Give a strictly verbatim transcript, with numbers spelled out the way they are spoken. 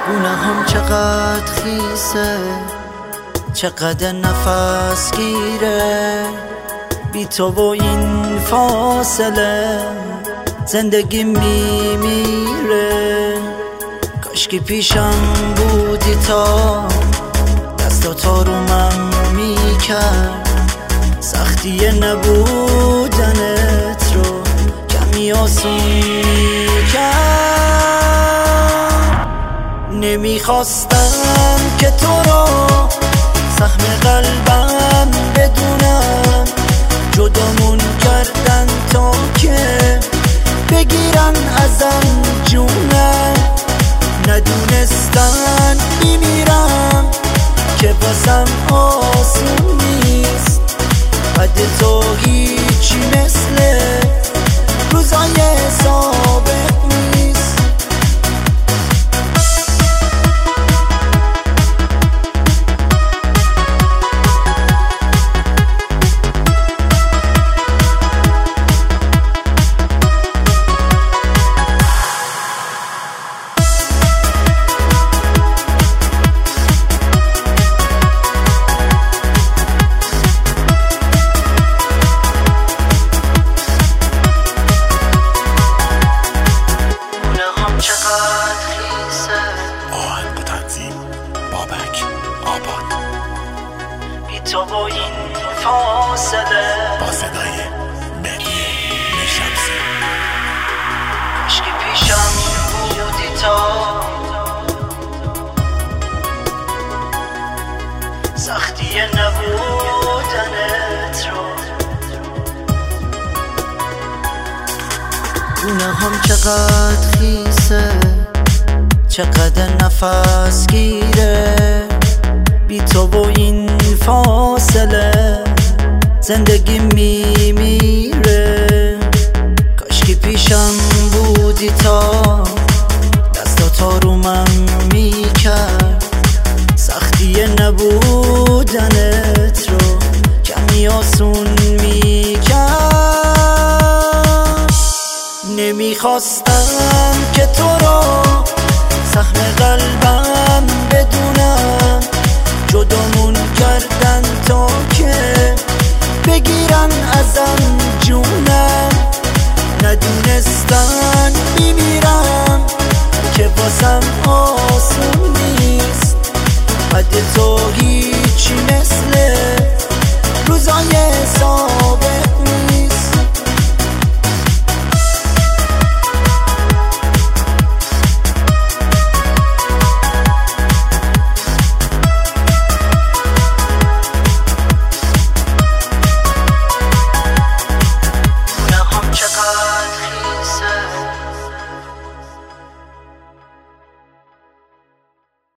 گناهم چقدر خیسه، چقدر نفس گیره، بی تو و این فاصله زندگی میمیره. کاشکی پیشم بودی تا دستاتا رو من میکرد، سختی نبودنت رو کمی آسون میکرد. نمیخواستم که تو رو سهم قلبم بدونم، جدامون کردن تا که بگیرن ازم جونم. ندونستن میمیرم که واسم آسون نیست، بعد تو هیچی مثل روزای سابق نیست. بی تو و این فاصله با صدای مهدی نشمسی. کاشکی پیشم بودی تا سختی نبودنت رو. گناهم چقدر خیسه، چقدر نفس گیره، بی تو و این فاصله زندگی میمیره. کاشکی پیشم بودی تا دستاتا رو من میکرد، سختی نبودنت رو کمی آسون میکرد. نمیخواستم که تو رو سهم قلبم بدونم، جدامون کردن تا که بگیرن ازم جونم. ندونستم